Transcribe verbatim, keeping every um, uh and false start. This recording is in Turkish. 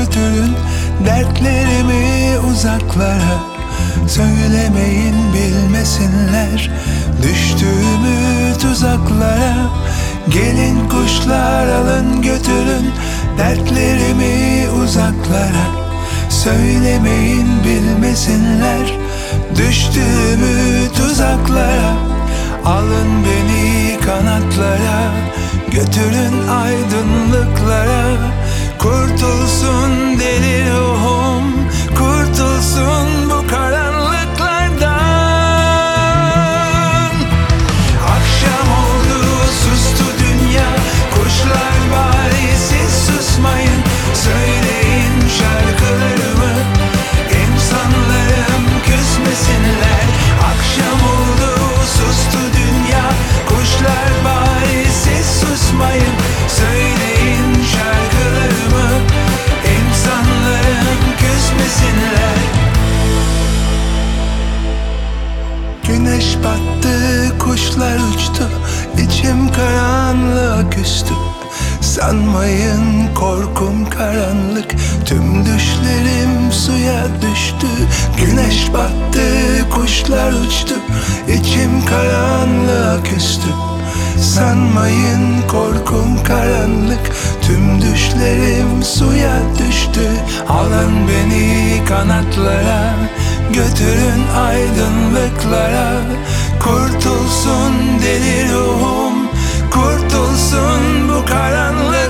götürün dertlerimi uzaklara. Söylemeyin bilmesinler düştüğümü tuzaklara. Gelin kuşlar alın götürün dertlerimi uzaklara. Söylemeyin bilmesinler düştüğümü tuzaklara. Alın beni kanatlara, götürün aydınlıklara. Kurtulsun deli ruhum, kurtulsun bu karanlıklardan. Akşam oldu, sustu dünya, kuşlar bari siz susmayın. Söyleyin şarkılarımı, insanlarım küsmesinler. Akşam oldu, sustu dünya, kuşlar bari siz susmayın. Söyleyin şarkılarımı, insanlarım küsmesinler. Güneş battı, kuşlar uçtu, içim karanlığa küstü. Sanmayın korkum karanlık, tüm düşlerim suya düştü. Güneş battı, kuşlar uçtu, içim karanlığa küstü. Sanmayın korkum karanlık, tüm düşlerim suya düştü. Alın beni kanatlara, götürün aydınlıklara. Kurtulsun deli ruhum, kurtulsun bu karanlık.